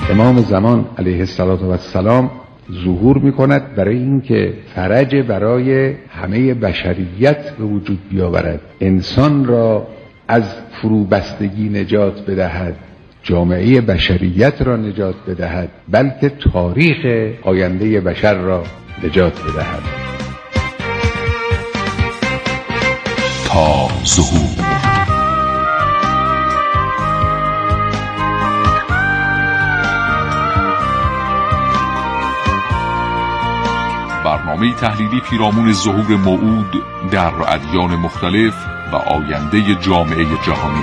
امام زمان علیه السلام ظهور میکند برای اینکه فرج برای همه بشریت به وجود بیاورد، انسان را از فروبستگی نجات بدهد، جامعه بشریت را نجات بدهد، بلکه تاریخ آینده بشر را نجات بدهد. تا ظهور. برنامه تحلیلی پیرامون ظهور موعود در ادیان مختلف و آینده جامعه جهانی.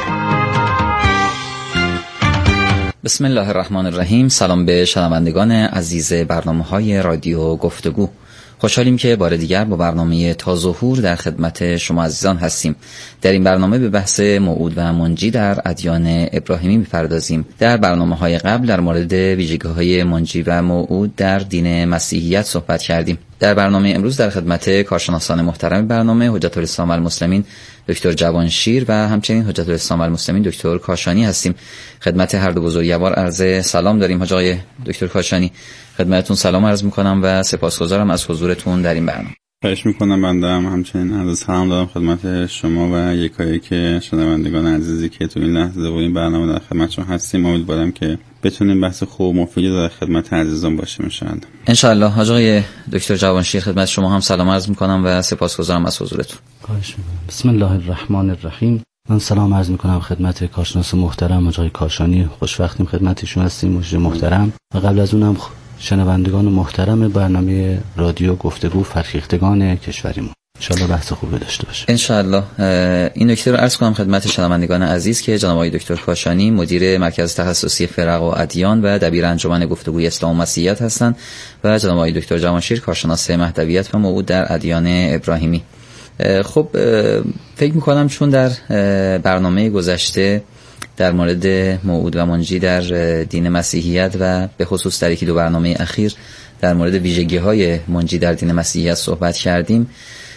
بسم الله الرحمن الرحیم. سلام به شنوندگان عزیز برنامه‌های رادیو گفتگو. خوشحالیم که بار دیگر با برنامه تا ظهور در خدمت شما عزیزان هستیم. در این برنامه به بحث موعود و منجی در ادیان ابراهیمی می‌پردازیم. در برنامه‌های قبل در مورد ویژگی‌های منجی و موعود در دین مسیحیت صحبت کردیم. در برنامه امروز در خدمت کارشناسان محترم برنامه حجت الاسلام والمسلمین دکتر جوانشیر و همچنین حجت الاسلام والمسلمین دکتر کاشانی هستیم. خدمت هر دو بزرگوار عرض سلام داریم. حاج دکتر کاشانی، خدمتتون سلام عرض می‌کنم و سپاسگزارم از حضورتون در این برنامه. خواهش می‌کنم. بنده هم همچنین عرض سلام دارم خدمت شما و یکایک شنوندگان عزیزی که تو این لحظه و این برنامه در خدمتشون هستیم. امیدوارم که بتونیم بحث خوب و مفیدی در خدمت عزیزان باشیم ان شاء الله. حاج دکتر جوانشیر، خدمت شما هم سلام عرض می‌کنم و سپاسگزارم از حضورتون. خواهش می‌کنم. بسم الله الرحمن الرحیم. من سلام عرض می‌کنم خدمت کارشناس محترم آقای کاشانی. خوشوقتیم خدمتشون هستیم، مجری محترم. و قبل از اونم شنوندگان محترم برنامه رادیو گفتگو فرهیختگان کشوریمون، انشالله بحث خوبی داشته باشه. انشالله. این نکته رو عرض کنم خدمت شنوندگان عزیز که جناب آقای دکتر کاشانی مدیر مرکز تخصصی فرق و ادیان و دبیر انجمن گفتگوی اسلام و مسیحیت هستند و جناب آقای دکتر جوانشیر کارشناس مهدویت و موعود در ادیان ابراهیمی. خب فکر می‌کنم چون در برنامه گذشته در مورد موعود و منجی در دین مسیحیت و به خصوص در یکی دو برنامه اخیر در مورد ویژگی‌های منجی در دین مسیحیت صحبت کردیم،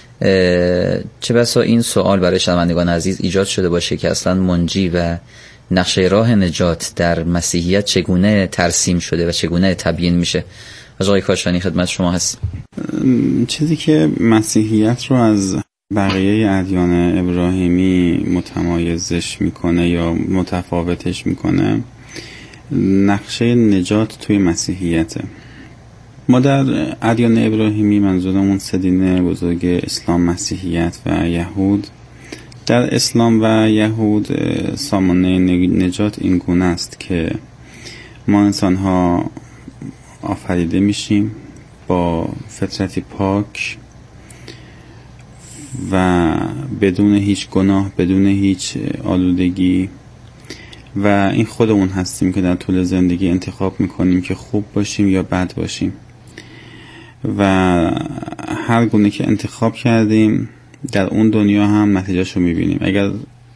چه بسا این سوال برای شنوندگان عزیز ایجاد شده باشه که اصلا منجی و نقشه راه نجات در مسیحیت چگونه ترسیم شده و چگونه تبیین میشه. آقای کاشانی خدمت شما هست. چیزی که مسیحیت رو از بقیه ادیان ابراهیمی متمایزش میکنه یا متفاوتش میکنه نقشه نجات توی مسیحیته. ما در ادیان ابراهیمی منظورمون سه دین بزرگ اسلام، مسیحیت و یهود. در اسلام و یهود سامانه نجات این گونه است که ما انسان ها آفریده میشیم با فطرتی پاک و بدون هیچ گناه، بدون هیچ آلودگی، و این خودمون هستیم که در طول زندگی انتخاب میکنیم که خوب باشیم یا بد باشیم و هر گونه که انتخاب کردیم در اون دنیا هم نتیجهشو میبینیم. اگر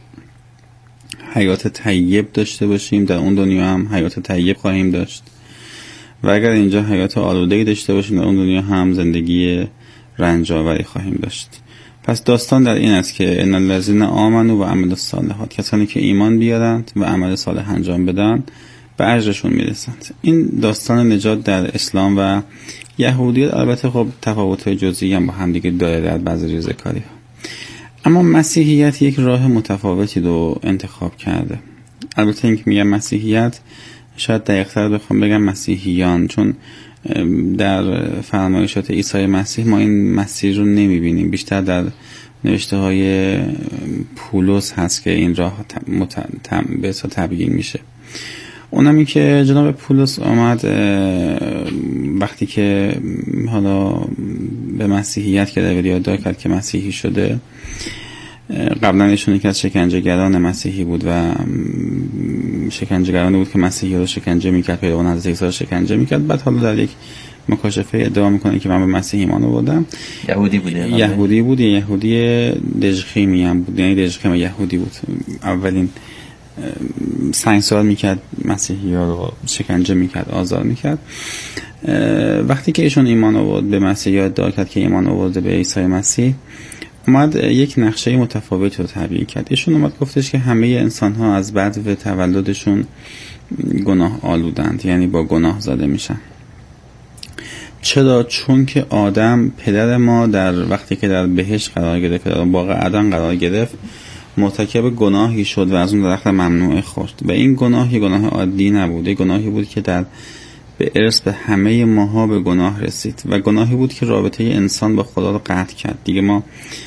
حیات طیب داشته باشیم در اون دنیا هم حیات طیب خواهیم داشت و اگر اینجا حیات آلودگی داشته باشیم در اون دنیا هم زندگی رنج‌آوری خواهیم داشت. پس داستان در این است که ان الذین آمنوا و عملوا الصالحات، کسانی که ایمان بیارند و عمل صالح انجام بدن به اجرشون میرسند. این داستان نجات در اسلام و یهودیت البته خب تفاوت‌های جزئی هم با هم دیگه داره در بعضی ریزه‌کاری‌ها. اما مسیحیت یک راه متفاوتی رو انتخاب کرده. البته اینکه میگم مسیحیت شاید دقیق‌تر بخوام بگم مسیحیان، چون در فرمایشات عیسی مسیح ما این مسیر رو نمیبینیم. بیشتر در نوشته های پولس هست که این راه به اصطلاح تبیین میشه. اونم این که جناب پولس آمد وقتی که حالا به مسیحیت که در یاد کرد که مسیحی شده، قبلا ایشون یکی از شکنجهگران مسیحی بود و شکنجهگرانی بود که مسیحی رو شکنجه میکرد، پیروان حضرت عیسی رو شکنجه میکرد. بعد حالا در یک مکاشفه ادعا میکنه که من به مسیح ایمان آوردم. یهودی بود، یهودی دژخیمی هم بود، یعنی دژخیم یهودی بود. اولین سنگسار میکرد مسیحی ها رو، شکنجه میکرد، آزار میکرد. وقتی که ایشون ایمان آورد به مسیح، ادعا کرد که ایمان آورده به عیسی مسیح، اومد یک نقشه متفاوتی رو تبیین کرد. ایشون اومد گفتش که همه انسان ها از بدو تولدشون گناه آلودند، یعنی با گناه زاده میشن. چرا؟ چون که آدم پدر ما در وقتی که در بهشت قرار گرفت، در باغ عدن قرار گرفت، مرتکب گناهی شد و از اون درخت ممنوعه خورد و این گناه گناه عادی نبود، گناهی بود که به ارث به همه ماها به گناه رسید و گناهی بود که رابطه انسان با خدا رو قطع کرد. دیگه ما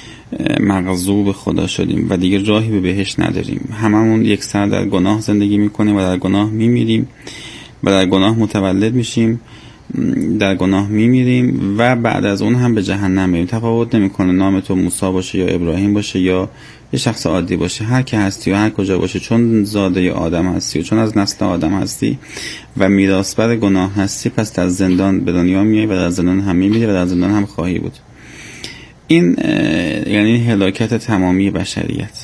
مغضوب خدا شدیم و دیگه راهی به بهشت نداریم. هممون یک سر در گناه زندگی میکنیم و در گناه میمیریم و در گناه متولد میشیم، در گناه میمیریم و بعد از اون هم به جهنم میریم. تفاوت نمیکنه نام تو موسی باشه یا ابراهیم باشه یا یه شخص عادی باشه، هر که هستی و هر کجا باشه، چون زاده آدم هستی و چون از نسل آدم هستی و میراثبر گناه هستی، پس در زندان به دنیا میای و در زندان هم میمیری و در زندان هم خواهی بود. این یعنی هلاکت تمامی بشریت.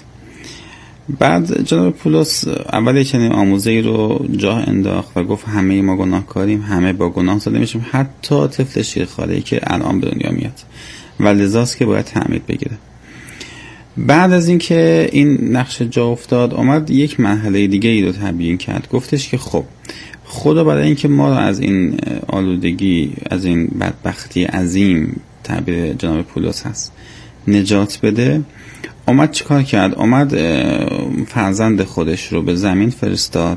بعد جناب پولس اول چنین آموزه‌ای رو جا انداخت و گفت همه ما گناهکاریم، همه با گناه زاده میشیم، حتی طفل شیرخواره‌ای که الان به دنیا میاد و لذاست که باید تعمید بگیره. بعد از اینکه این نقشه جا افتاد، اومد یک مرحله دیگه ای رو تبیین کرد. گفتش که خب خدا برای اینکه ما رو از این آلودگی، از این بدبختی عظیم، تعبیر جناب پولس هست، نجات بده، اومد چیکار کرد؟ اومد فرزند خودش رو به زمین فرستاد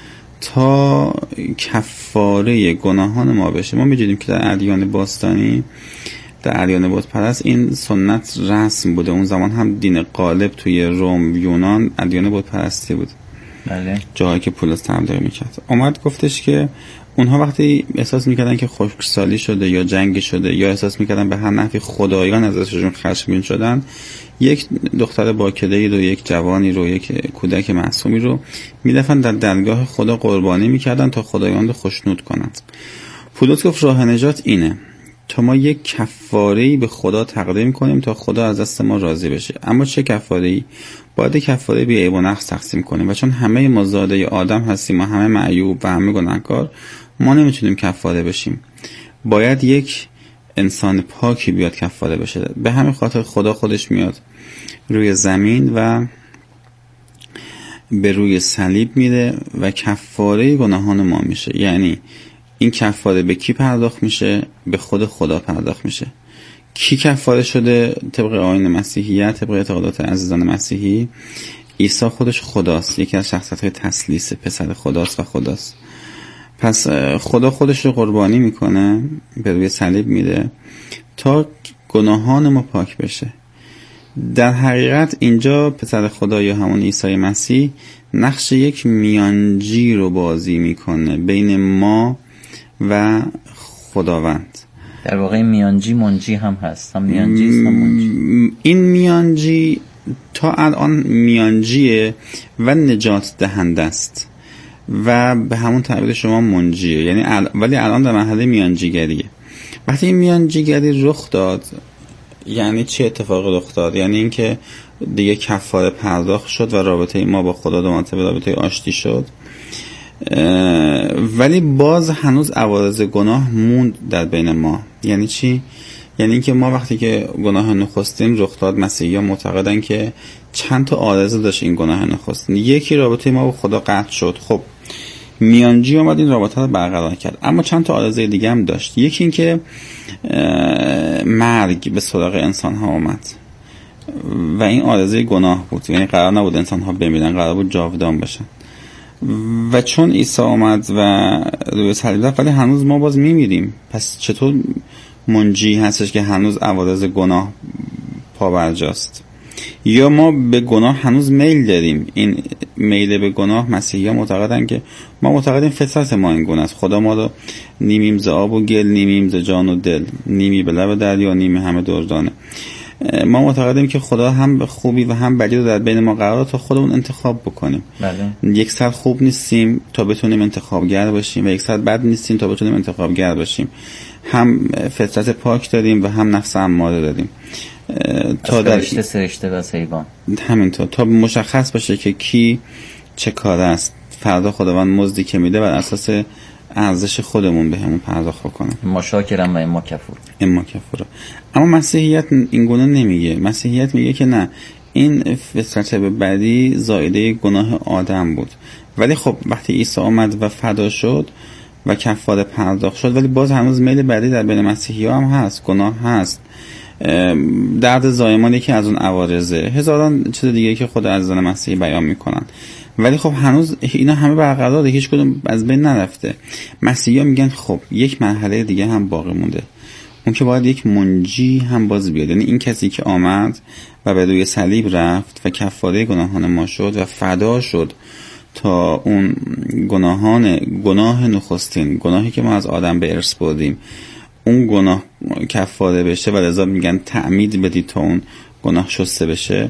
تا کفاره گناهان ما بشه. ما می‌دونیم که در ادیان باستانی، در ادیان بت پرست، این سنت رسم بوده. اون زمان هم دین غالب توی روم، یونان ادیان بت پرستی بود. بله. جایی که پولس تبلیغ میکرد. اومد گفتش که اونها وقتی احساس میکردن که خشکسالی شده یا جنگی شده یا احساس میکردن به هر نحوی خدایان ازشون خشمگین شدن، یک دختر باکده‌ای رو، یک جوانی رو، یک کودک معصومی رو میدفن در درگاه خدا قربانی میکردن تا خدایان رو خوشنود کنند. پولس گفت راه نجات اینه تا ما یک کفاره‌ای به خدا تقدیم کنیم تا خدا از دست ما راضی بشه. اما چه کفاره‌ای؟ باید کفاره بی عیب و نقص تقسیم کنیم و چون همه ما زاده آدم هستیم و همه معیوب و همه گناهکار، ما نمیتونیم کفاره بشیم. باید یک انسان پاکی بیاد کفاره بشه. به همین خاطر خدا خودش میاد روی زمین و به روی صلیب میره و کفاره گناهان ما میشه. یعنی این کفاره به کی پرداخت میشه؟ به خود خدا پرداخت میشه. کی کفاره شده؟ طبق آیین مسیحیت، طبق اعتقادات عزیزان مسیحی، عیسی خودش خداست، یکی از شخصیت‌های تثلیث، پسر خداست و خداست. پس خدا خودش رو قربانی میکنه، به روی صلیب میره تا گناهان ما پاک بشه. در حقیقت اینجا پسر خدا یا همون عیسی مسیح نقش یک میانجی رو بازی میکنه بین ما و خداوند. در واقع میانجی منجی هم هست، هم میانجی است هم منجی. این میانجی تا الان میانجیه و نجات دهنده است و به همون تعبیر شما منجیه، یعنی ولی الان در مرحله میانجیگریه. وقتی این میانجیگری رخ داد، یعنی چه اتفاقی رخ داد؟ یعنی اینکه دیگه کفاره پرداخت شد و رابطه ما با خدا دو مرتبه رابطه آشتی شد، ولی باز هنوز عوارض گناه موند در بین ما. یعنی چی؟ یعنی اینکه ما وقتی که گناه نخستین رخ داد، مسیحیان معتقدن که چند تا عارضه داشت این گناه نخستین. یکی رابطه ما با خدا قطع شد، خب میانجی اومد این رابطه رو برقرار کرد، اما چند تا عارضه دیگه هم داشت. یکی این که مرگ به سراغ انسان ها اومد و این عارضه گناه بود، یعنی قرار نبود انسان ها بمیرن، قرار بود جاودان بشن. و چون عیسی آمد و روی صلیب رفت ولی هنوز ما باز میمیریم، پس چطور منجی هستش که هنوز عوارض گناه پابرجاست؟ یا ما به گناه هنوز میل داریم؟ این میل به گناه مسیحی‌ها معتقدن که ما معتقدیم فطرت ما این گونه است. خدا ما رو نیمیم ز آب و گل، نیمیم ز جان و دل، نیمی به لب دریا، نیمی همه دردانه. ما معتقدیم که خدا هم خوبی و هم بدی رو در بین ما قرار تا خودمون انتخاب بکنیم. بله. یک سر خوب نیستیم تا بتونیم انتخابگر باشیم و یک سر بد نیستیم تا بتونیم انتخابگر باشیم. هم فطرت پاک داریم و هم نفس اماره داریم. تا در سرشته و سیبان همینطور تا مشخص باشه که کی چه کاره است. فردا خداوند مزدی که میده بر اساس ارزش خودمون بهمون پرداخت کنه. ما شاکرم و اما کفور. اما مسیحیت این گونه نمیگه. مسیحیت میگه که نه، این فطرت به بعدی زایده گناه آدم بود، ولی خب وقتی عیسی آمد و فدا شد و کفاره پرداخت شد، ولی باز هنوز میل بعدی در بین مسیحی ها هم هست، گناه هست، درد زایمان یکی از اون عوارضه، هزاران چیز دیگه که خود عزیزان مسیحی بیان میکنن، ولی خب هنوز اینا همه برقراره، هیچ کدوم از بین نرفته. مسیحی ها میگن خب یک مرحله دیگه هم باقی مونده، اون که باید یک منجی هم باز بیاد، یعنی این کسی که آمد و به روی صلیب رفت و کفاره گناهان ما شد و فدا شد تا اون گناه نخستین، گناهی که ما از آدم به ارث بردیم، اون گناه کفاره بشه و لذا میگن تعمید بدید تا اون گناه شسته بشه.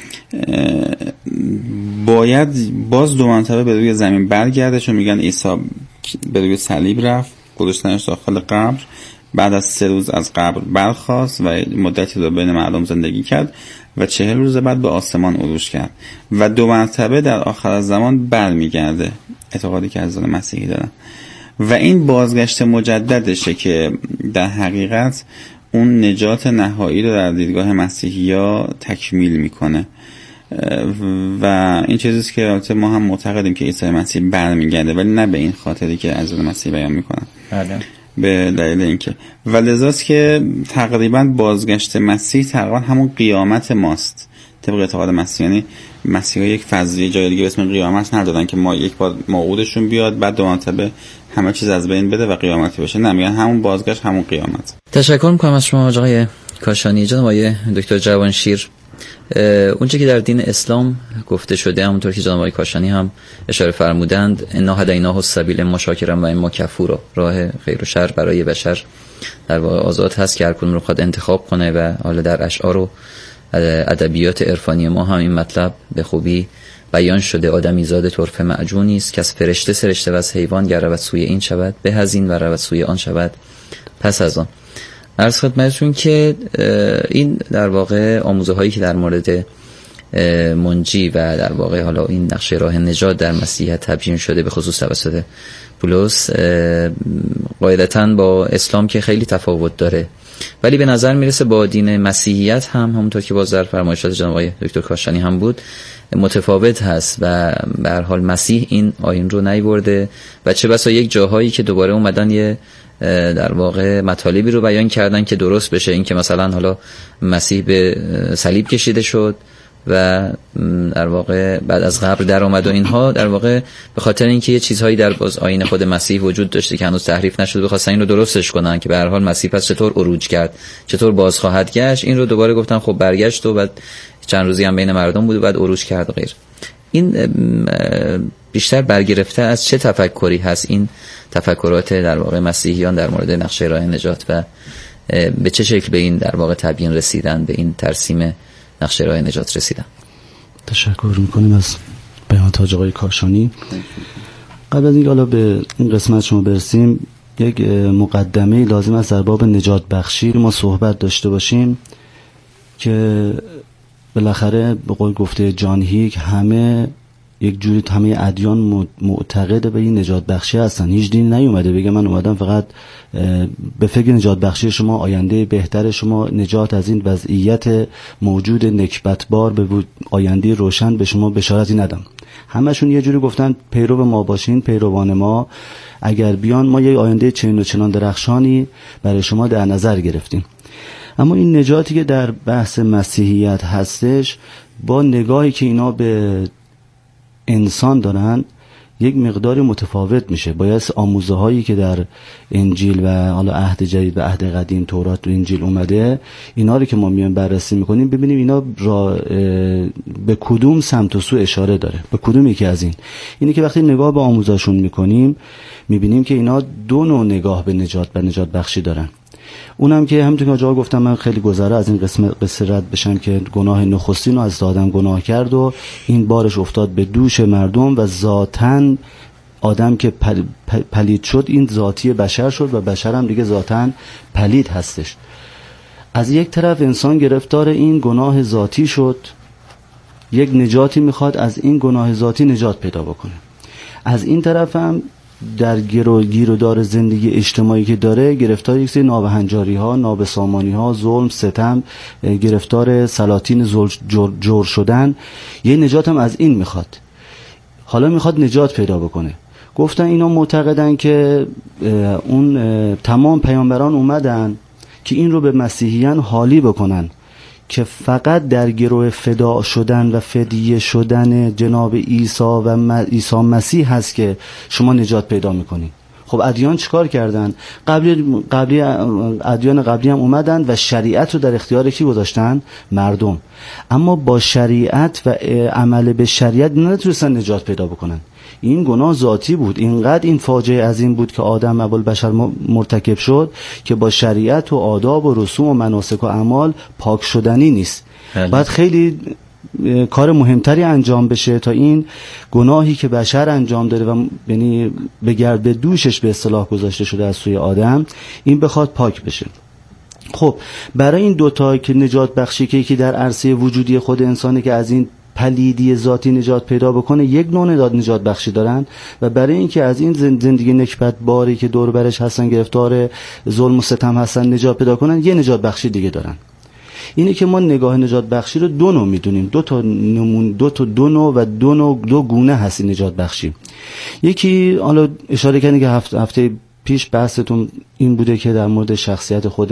باید باز دو مرتبه به روی زمین برگرده، چون میگن عیسی به روی صلیب رفت، گذاشتنش داخل قبر، بعد از 3 روز از قبر برخاست و مدتی رو بین مردم زندگی کرد و 40 روز بعد به آسمان عروج کرد و 2 مرتبه در آخر از زمان برمیگرده، اعتقادی که از مسیحی دارن. و این بازگشت مجددشه که در حقیقت اون نجات نهایی رو در دیدگاه مسیحی‌ها تکمیل میکنه و این چیزیست که البته ما هم معتقدیم که عیسی مسیح برمیگرده، ولی نه به این خاطری که از مسیح بیان میکنن. بله. به دلیل اینکه و لذاست که تقریبا بازگشت مسیح تقریبا همون قیامت ماست طبق اعتقاد مسیح. یعنی مسیحا یک فضیله جای دیگه به اسم قیامت ندادن که ما یک بار موعودشون بیاد بعد 2 مرتبه همه چیز از بین بده و قیامتی بشه، نه، میگن همون بازگشت همون قیامت. تشکر میکنم از شما آقای کاشانی. جناب آقای دکتر جوانشیر، اونچه که در دین اسلام گفته شده همونطور که جناب آقای کاشانی هم اشاره فرمودند، انا هدیناه السبیل اما شاکرا و اما کفورا، راه خیر و شر برای بشر در واقع آزاد هست که هر کدوم رو خود انتخاب کنه و حالا در اشعار و ادبیات عرفانی ما هم این مطلب به خوبی بیان شده. آدمی زاد طرفه معجونی است که از فرشته سرشته و از حیوان گر رود سوی این شود به از این و رود سوی آن شود پس از آن. عرض خدمتتون که این در واقع آموزه هایی که در مورد منجی و در واقع حالا این نقشه راه نجات در مسیحیت تبیین شده به خصوص توسط پولس قاعدتاً با اسلام که خیلی تفاوت داره، ولی به نظر میرسه با دین مسیحیت هم همونطور که باز در فرمایشات جناب آقای دکتر کاشانی هم بود متفاوت هست و به هر حال مسیح این آیین رو نیورده و چه بسا یک جاهایی که دوباره اومدن یه در واقع مطالبی رو بیان کردن که درست بشه، این که مثلا حالا مسیح به صلیب کشیده شد و در واقع بعد از قبر در اومد و اینها، در واقع به خاطر اینکه یه چیزهایی در باز آیین خود مسیح وجود داشته که هنوز تحریف نشده بخواستن این رو درستش کنن که به هر حال مسیح پس چطور عروج کرد، چطور باز خواهد گشت. این رو دوباره گفتن خب برگشت و بعد چند روزی هم بین مردم بود و بعد عروج کرد و غیر. این بیشتر برگرفته از چه تفکری هست این تفکرات در واقع مسیحیان در مورد نقشه راه نجات و به چه شکل به این در واقع تبیین رسیدن، به این ترسیم نقشه راه نجات رسیدن؟ تشکر میکنیم از بیانات آقای کاشانی. قبل از اینکه حالا به این قسمت شما برسیم، یک مقدمه لازم است در باب نجات بخشی ما صحبت داشته باشیم که بالاخره به قول گفته جان هیک همه یک جوری همه ادیان معتقد به این نجات بخشی هستن. هیچ دین نیومده بگه من اومدم فقط به فکر نجات بخشی شما، آینده بهتر شما، نجات از این وضعیت موجود نکبتبار به آینده روشن به شما بشارتی ندم. همشون یه جوری گفتن پیرو ما باشین، پیروان ما اگر بیان ما یه آینده چنین و چنان درخشانی برای شما در نظر گرفتیم. اما این نجاتی که در بحث مسیحیت هستش با نگاهی که اینا به انسان دارن یک مقداری متفاوت میشه. باید آموزه هایی که در انجیل و حالا عهد جدید و عهد قدیم تورات و انجیل اومده، اینا رو که ما میایم بررسی میکنیم ببینیم اینا را به کدوم سمت و سو اشاره داره، به کدوم یکی از اینی که وقتی نگاه به آموزهاشون میکنیم میبینیم که اینا 2 نوع نگاه به نجات و نجات بخشی دارن. اونم که همونطور که آقا گفتم من خیلی گذره از این قصه رد بشم که گناه نخستین رو از آدم گناه کرد و این بارش افتاد به دوش مردم و ذاتاً آدم که پلید شد این ذاتی بشر شد و بشر هم دیگه ذاتاً پلید هستش. از یک طرف انسان گرفتار این گناه ذاتی شد، یک نجاتی میخواد از این گناه ذاتی نجات پیدا بکنه. از این طرف هم در گیر و دار زندگی اجتماعی که داره گرفتار یک سری نابهنجاری ها، نابسامانی ها، ظلم، ستم، گرفتار سلاطین جور شدن. یه نجات هم از این میخواد. حالا میخواد نجات پیدا بکنه. گفتن اینا معتقدن که اون تمام پیامبران اومدن که این رو به مسیحیان حالی بکنن که فقط در گروه فدا شدن و فدیه شدن جناب عیسی و عیسی مسیح هست که شما نجات پیدا میکنید. خب ادیان چیکار کردن؟ ادیان قبلی هم اومدن و شریعت رو در اختیار کی گذاشتن؟ مردم. اما با شریعت و عمل به شریعت نتونستن نجات پیدا بکنن. این گناه ذاتی بود. اینقدر این فاجعه عظیم بود که آدم ابوالبشر مرتکب شد که با شریعت و آداب و رسوم و مناسک و اعمال پاک شدنی نیست. باید خیلی کار مهمتری انجام بشه تا این گناهی که بشر انجام داره و یعنی به دوشش به اصطلاح گذاشته شده از سوی آدم، این بخواد پاک بشه. خب برای این دوتا که نجات بخشی که یکی در عرصه وجودی خود انسانه که از این پلیدی ذاتی نجات پیدا بکنه، یک نوع نجات بخشی دارن، و برای اینکه از این زندگی نکبت باری که دور برش هستن گرفتار ظلم و ستم هستن نجات پیدا کنن، یه نجات بخشی دیگه دارن. اینه که ما نگاه نجات بخشی رو دو نوع میدونیم. دو نوع و دو گونه هست این نجات بخشی. یکی حالا اشاره کردن که هفته پیش بحثتون این بوده که در مورد شخصیت خود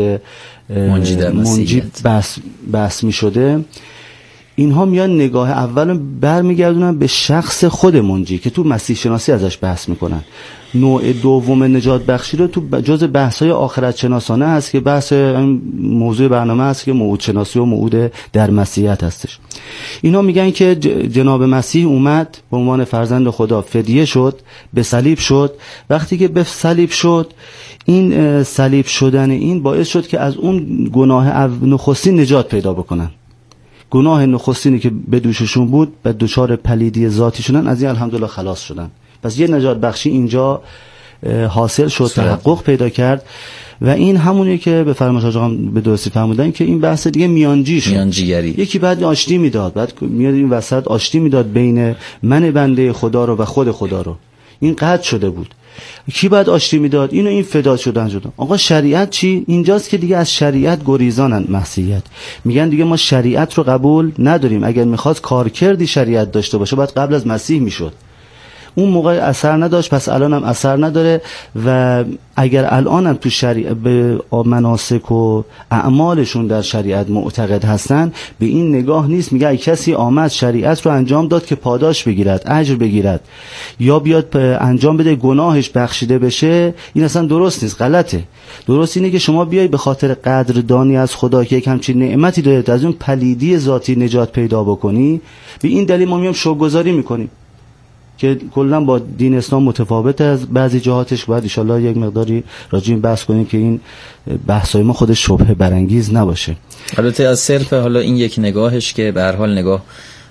منجی بحث می شده. اینها میان نگاه اول برمیگردونن به شخص خود منجی که تو مسیح شناسی ازش بحث میکنن. نوع دوم نجات بخشی رو تو جز بحث‌های آخرت شناسانه هست که بحث موضوع برنامه هست که موعود شناسی و موعود در مسیحیت هستش. اینا میگن که جناب مسیح اومد به عنوان فرزند خدا، فدیه شد، به صلیب شد. وقتی که به صلیب شد، این صلیب شدن این باعث شد که از اون گناه نخستین نجات پیدا بکنن. گناه نخستینی که به دوششون بود، به دچار پلیدی ذاتی شدن، از این الحمدلله خلاص شدن. پس یه نجات بخشی اینجا حاصل شد، تحقق پیدا کرد. و این همونیه که به فرمایش آقا به درستی فرمودن که این بحث دیگه میانجیگری. یکی بعد آشتی میداد، بعد میاد این وسط آشتی میداد بین من بنده خدا رو و خود خدا رو. این قطع شده بود. کی بعد آشتی میداد؟ اینو این فدا شدن. آقا شریعت چی؟ اینجاست که دیگه از شریعت گریزانن مسیحیت. میگن دیگه ما شریعت رو قبول نداریم. اگر میخواست کارکردی شریعت داشته باشه باید قبل از مسیح میشد. اون موقع اثر نداشت، پس الان هم اثر نداره. و اگر الان هم تو شریعت به مناسک و اعمالشون در شریعت معتقد هستن، به این نگاه نیست میگه ای کسی آمد شریعت رو انجام داد که پاداش بگیرد، اجر بگیرد، یا بیاد انجام بده گناهش بخشیده بشه، این اصلا درست نیست، غلطه. درست اینه که شما بیای به خاطر قدردانی از خدا که یک همچین نعمتی داره از اون پلیدی ذاتی نجات پیدا بکنی. به این دلیل ما میام شوک‌گذاری میکنیم که کلا با دین اسلام متفاوت از بعضی جهاتش. باید ان شاءالله یک مقداری راجع این بحث کنیم که این بحثای ما خودش شبهه برانگیز نباشه. البته از صرف حالا این یک نگاهش که به هر حال نگاه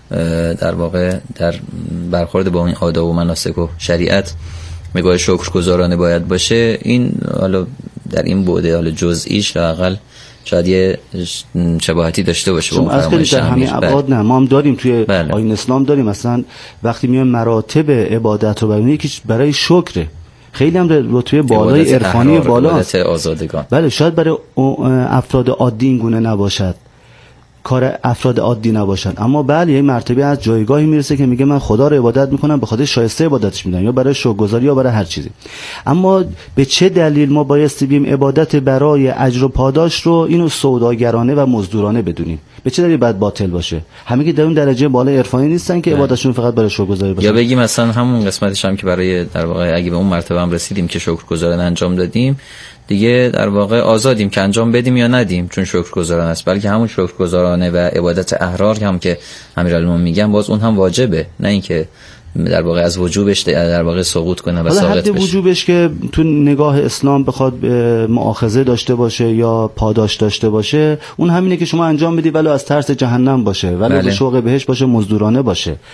در واقع در برخورد با این آداب و مناسک و شریعت نگاه شکرگزارانه باید باشه. این حالا در این بعد حالا جزئیش لااقل شاید یه شباهتی داشته باشه با اون فرمایش همین ابعاد. نه ما هم داریم توی آیین اسلام داریم. مثلا وقتی میایم مراتب عبادت رو ببینیم، یکیش برای شکره، خیلی هم رتبه بالای عرفانی بالاست. عبادت آزادگان. بله شاید برای افراد عادی این گونه نباشد، کار افراد عادی نباشن، اما بله یه مرتبه از جایگاهی میرسه که میگه من خدا رو عبادت میکنم، به خاطر شایسته عبادتش میدم، یا برای شکرگزاری یا برای هر چیزی. اما به چه دلیل ما بایستی بیم عبادت برای اجر و پاداش رو اینو سوداگرانه و مزدورانه بدونیم؟ به چه دلیل باید باطل باشه؟ همه که در اون درجه بالا عرفانی نیستن که عبادتشون فقط برای شکرگزاری باشه. یا بگیم مثلا همون قسمتش هم که برای در واقع اگه به اون مرتبه هم رسیدیم که شکرگزارانه انجام دادیم، دیگه در واقع آزادیم که انجام بدیم یا ندیم چون شکرگزارانه است. بلکه همون شکرگزارانه و عبادت احرار هم که امیرالمومنین میگن باز اون هم واجبه، نه اینکه در واقع از وجوبش در واقع سقوط کنه و ساقط بشه. حد وجوبش که تو نگاه اسلام بخواد مؤاخذه داشته باشه یا پاداش داشته باشه، اون همینه که شما انجام بدی ولو از ترس جهنم باشه، ولو به شوق بهش باشه، مزدورانه باشه.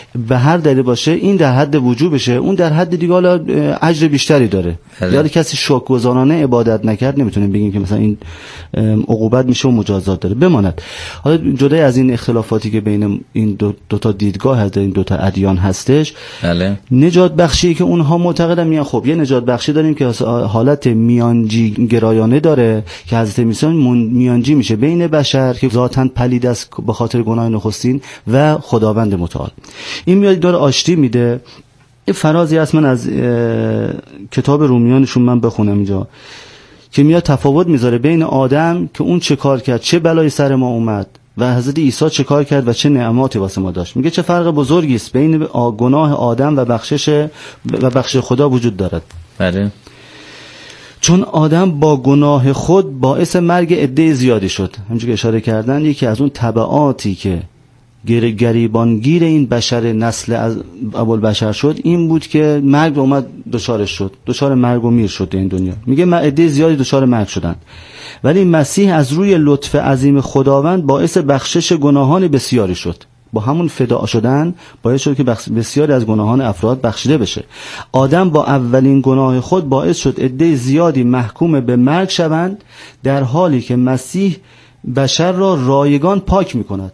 به هر دلیل باشه این در حد وجوبشه، اون در حد دیگه حالا اجر بیشتری داره. یعنی کسی شکرگزارانه عبادت نکرد نمیتونیم بگیم که مثلا این عقوبت میشه و مجازات داره. بماند حالا جدای از این اختلافاتی که بین این دو تا دیدگاه هست، این دو تا ادیان هستش، بله. نجات بخشی که اونها معتقدن میان خب یه نجات بخشی داریم که حالت میانجی گرایانه داره که حضرت عیسی میانجی میشه بین بشر که ذاتاً پلید است به خاطر گناه نخستین و خداوند متعال. این میاد داره آشتی میده. این فرازی هست من از کتاب رومیانشون من بخونم اینجا که میاد تفاوت میذاره بین آدم که اون چه کار کرد، چه بلایی سر ما اومد، و حضرت عیسی چه کار کرد و چه نعماتی واسه ما داشت. میگه چه فرق بزرگی است بین گناه آدم و بخشش خدا وجود دارد. بله. چون آدم با گناه خود باعث مرگ عده زیادی شد. همونجوری که اشاره کردن یکی از اون تبعاتی که گریبانگیر این بشر نسل از ابوالبشر شد این بود که مرگ اومد دچارش شد، دچار مرگ و میر شد این دنیا. میگه عده زیادی دچار مرگ شدن، ولی مسیح از روی لطف عظیم خداوند باعث بخشش گناهان بسیاری شد. با همون فدا شدن باعث شد که بسیاری از گناهان افراد بخشیده بشه. آدم با اولین گناه خود باعث شد عده زیادی محکوم به مرگ شوند، در حالی که مسیح بشر را رایگان پاک می‌کند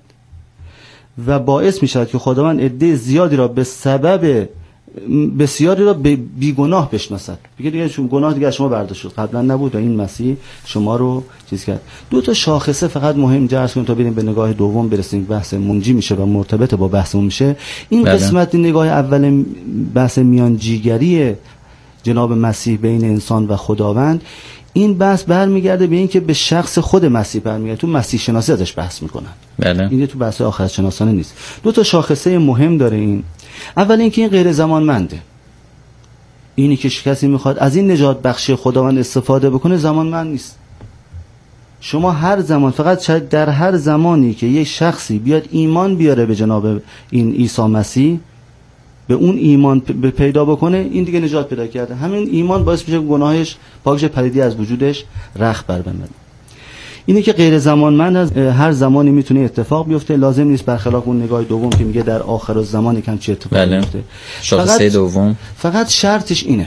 و باعث می‌شود که خداوند عده زیادی را به سبب بسیاری را به بیگناه بشناسد. دیگه گناه دیگه شما برداشت شد، قبلا نبود و این مسیح شما رو چیز کرد. دو تا شاخصه فقط مهم درس کنیم تا بریم به نگاه دوم برسیم، بحث منجی میشه و مرتبط با بحثمون میشه. این بله. قسمت نگاه اول بحث میانجیگری جناب مسیح بین انسان و خداوند، این بحث برمیگرده به این که به شخص خود مسیح برمیگرده. تو مسیح شناسی ازش بحث میکنن. بله. این تو بحث آخرت شناسانه نیست. دو تا شاخصه مهم داره این. اول اینکه این غیر زمانمنده. اینی که کسی میخواد از این نجات بخشی خداوند استفاده بکنه زمانمند نیست. شما هر زمان، فقط شاید در هر زمانی که یک شخصی بیاد ایمان بیاره به جناب این عیسی مسیح، به اون ایمان پیدا بکنه، این دیگه نجات پیدا کرده. همین ایمان باعث میشه گناهش پاکش پلیدی از وجودش رخ بربنده. اینه که غیر زمانمند از هر زمانی میتونه اتفاق بیفته، لازم نیست برخلاف اون نگاه دوم که میگه در آخر الزمان یکم چه اتفاقی بیفته. شاخصه دوم فقط شرطش اینه.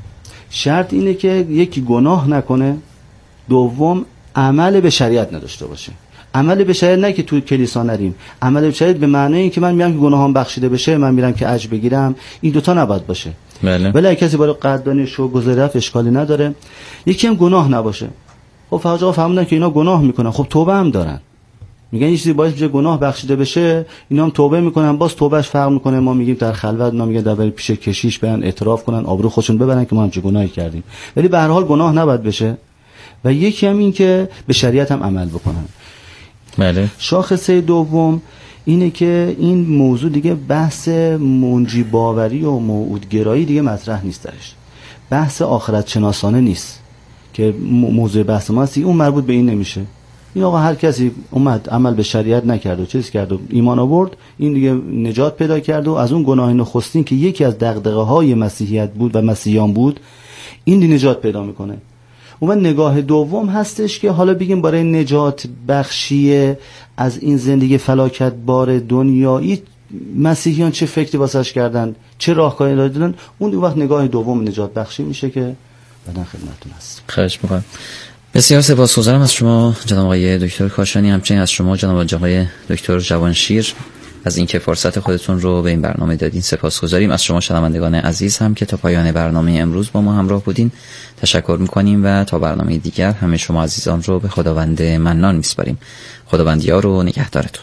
شرط اینه که یکی گناه نکنه، دوم عمل به شریعت نداشته باشه. عمل به شریعت نه که تو کلیسا نریم، عمل به شریعت به معنی این که من میام که گناهام بخشیده بشه، من میرم که اجر بگیرم، این دوتا نباید باشه. بله. ولی کسی باید قدردانی شو گذر رفت اشکالی نداره. یکی هم گناه نباشه. خب فقط فهمیدن که اینا گناه میکنن، خب توبه هم دارن، میگن یه چیزی باعث میشه گناه بخشیده بشه، اینا هم توبه میکنن، باز توبهش فرق میکنه. ما میگیم در خلوت، ما میگن در پیش کشیش برن اعتراف کنن، آبرو خودشون ببرن که ما هم چه گناهی کردیم، ولی به هر حال گناه نباید بشه. و یکی هم این که به شریعت هم عمل بکنن. بله. شاخصه دوم اینه که این موضوع دیگه بحث منجی باوری و موعودگرایی دیگه مطرح نیست درش. بحث آخرت شناسانه نیست که موضوع بحث ما هستی، اون مربوط به این نمیشه. این آقا هر کسی اومد عمل به شریعت نکرد و چیز کرد و ایمان آورد، این دیگه نجات پیدا کرد و از اون گناه نخستین که یکی از دغدغه‌های مسیحیت بود و مسیحیان بود، این دیگه نجات پیدا میکنه. اون نگاه دوم هستش که حالا بگیم برای نجات بخشی از این زندگی فلاکت بار دنیایی مسیحیان چه فکری واسش کردن، چه راهکاری دادن، اون وقت نگاه دوم نجات بخشی میشه که بعدن خدمتتون هست. خواهش می‌کنم. بسیار سپاسگزارم از شما جناب آقای دکتر کاشانی، همچنین از شما جناب آقای دکتر جوانشیر از اینکه فرصت خودتون رو به این برنامه دادین. سپاسگزاریم. از شما شنوندگان عزیز هم که تا پایان برنامه امروز با ما همراه بودین تشکر می‌کنیم و تا برنامه دیگر همه شما عزیزان رو به خداوند منان می‌سپاریم. خداوندیار و نگهدارتون.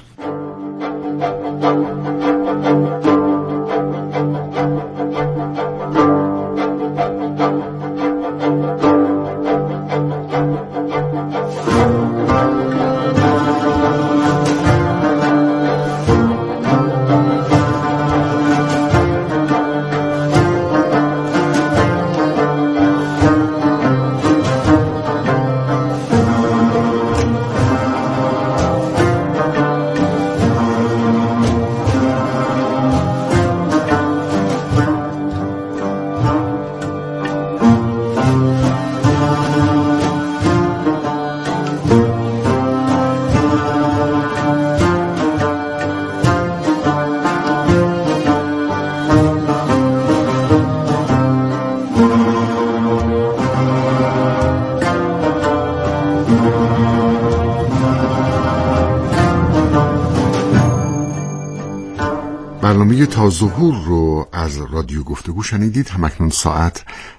تا ظهور رو از رادیو گفتگو شنیدید. همکنون ساعت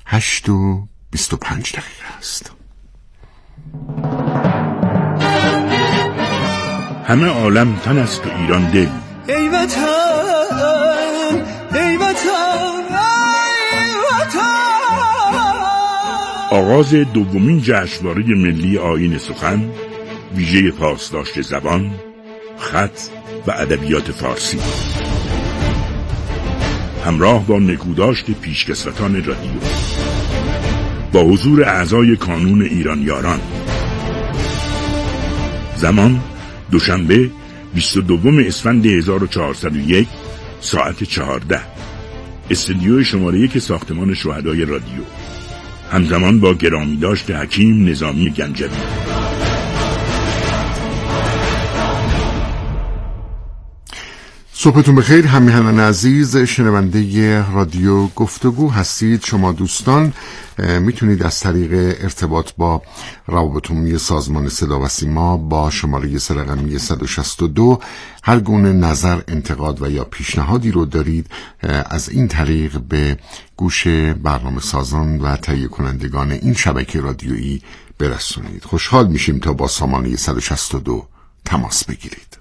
8:25 است. همه عالم تن است و ایران دل. ای وطن، ای وطن، ای وطن. آغاز دومین جشنواره ملی آیین سخن، ویژه پاسداشت زبان، خط و ادبیات فارسی، همراه با نکوداشت پیشکسوتان رادیو، با حضور اعضای کانون ایران یاران. زمان دوشنبه 22 اسفند 1401 ساعت 14. استودیو شماره 1 ساختمان شهدای رادیو، همزمان با گرامی داشت حکیم نظامی گنجوی. صبحتون بخیر. همیهنان عزیز شنونده رادیو گفتگو هستید. شما دوستان میتونید از طریق ارتباط با روابط عمومی سازمان صدا و سیما با شماره رقمی 162 هر گونه نظر، انتقاد و یا پیشنهادی رو دارید از این طریق به گوش برنامه سازان و تهیه کنندگان این شبکه رادیویی برسونید. خوشحال میشیم تا با سامانه 162 تماس بگیرید.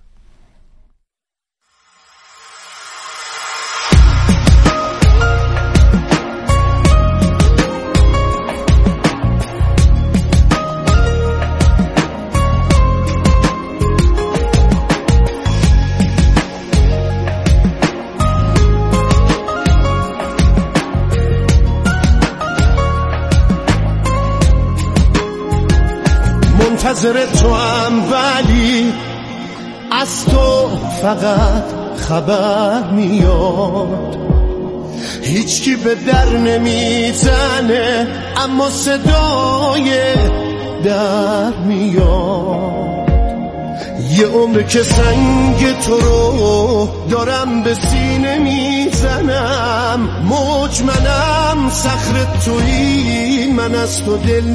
منتظر تو هم ولی از تو فقط خبر میاد، هیچکی به در نمیزنه اما صدای در میاد. یه عمر که سنگ تو رو دارم به سینه میزنم، موج منم صخره تویی، من از تو دل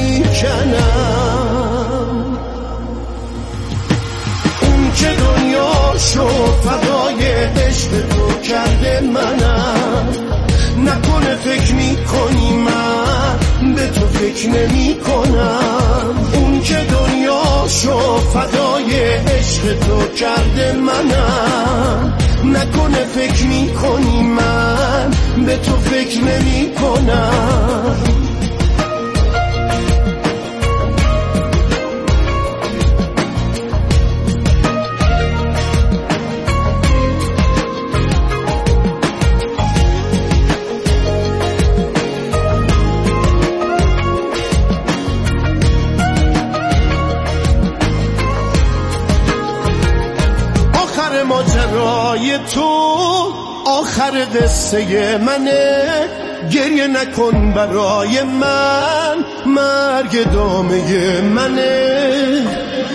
نمیکنم. اون که دنیاشو فدای عشق تو کرده منم، نکنه فکر میکنی من به تو فکر نمی کنم. اون که دنیاشو فدای عشق تو کرده منم، نکنه فکر میکنی من به تو فکر نمی کنم. ماجرای تو آخر قصه منه، گریه نکن برای من، مرگ دامه منه.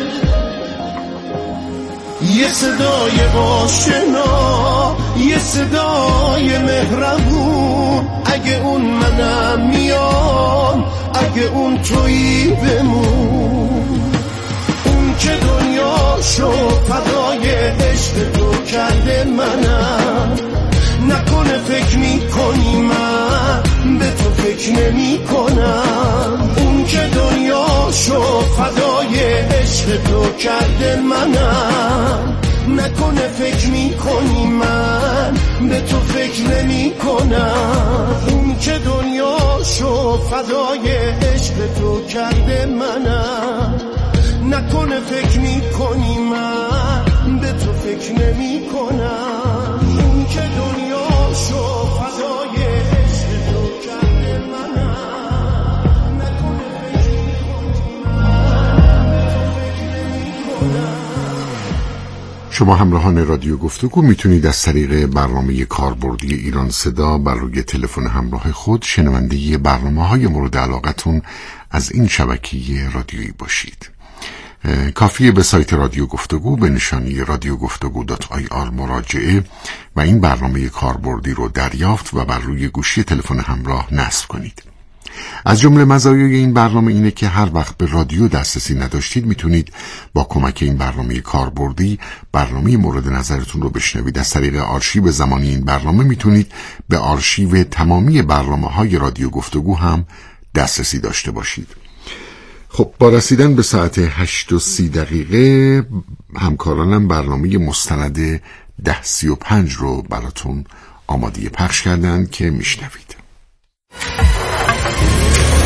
یه صدای آشنا، یه صدای مهربون، اگه اون منم میام، اگه اون تویی بمون. اون که دنیاشو فدای عشق تو کرده منم، نکنه فکر میکنی من به تو فکر نمی کنم. اون که دنیاشو فدای عشق تو کرده منم، نکنه فکر میکنی من به تو فکر نمی کنم. اون که دنیاشو فدای عشق تو کرده منم، نکنه فکر میکنی من به تو فکر نمی کنم. اون که دنیاشو فدای عشق تو کرده منم، نکنه فکر میکنی من به تو فکر نمی کنم. شما همراهان رادیو گفتگو میتونید از طریق برنامه کاربردی ایران صدا بر روی تلفن همراه خود شنونده برنامه‌های مورد علاقتون از این شبکه رادیویی باشید. کافیه به سایت رادیو گفتگو به نشانی radiogoftagu.ir مراجعه و این برنامه کاربردی رو دریافت و بر روی گوشی تلفن همراه نصب کنید. از جمله مزایای این برنامه اینه که هر وقت به رادیو دسترسی نداشتید میتونید با کمک این برنامه کاربردی برنامه مورد نظرتون رو بشنوید. از طریق آرشیو زمانی این برنامه میتونید به آرشیو تمامی برنامه‌های رادیو گفتگو هم دسترسی داشته باشید. خب با رسیدن به ساعت 8:30 همکارانم برنامه مستند 10:35 رو براتون آماده پخش کردن که میشنوید.